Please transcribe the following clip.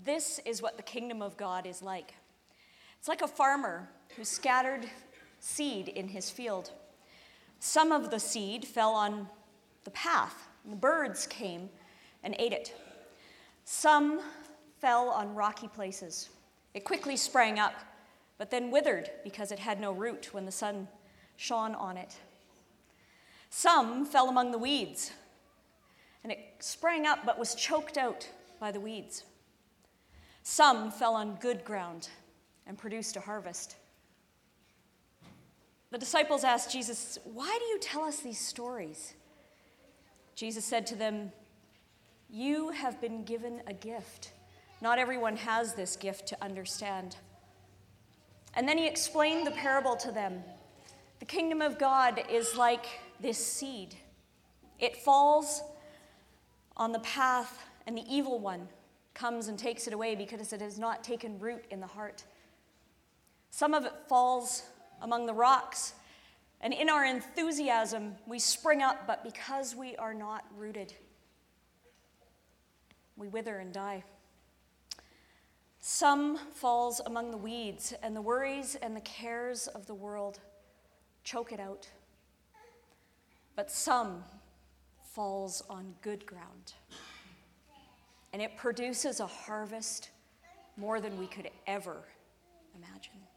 This is what the kingdom of God is like. It's like a farmer who scattered seed in his field. Some of the seed fell on the path, and the birds came and ate it. Some fell on rocky places. It quickly sprang up, but then withered because it had no root when the sun shone on it. Some fell among the weeds, and it sprang up but was choked out by the weeds. Some fell on good ground and produced a harvest. The disciples asked Jesus, "Why do you tell us these stories?" Jesus said to them, "You have been given a gift. Not everyone has this gift to understand." And then he explained the parable to them. The kingdom of God is like this seed. It falls on the path, and the evil one comes and takes it away because it has not taken root in the heart. Some of it falls among the rocks, and in our enthusiasm, we spring up, but because we are not rooted, we wither and die. Some falls among the weeds, and the worries and the cares of the world choke it out. But some falls on good ground, and it produces a harvest more than we could ever imagine.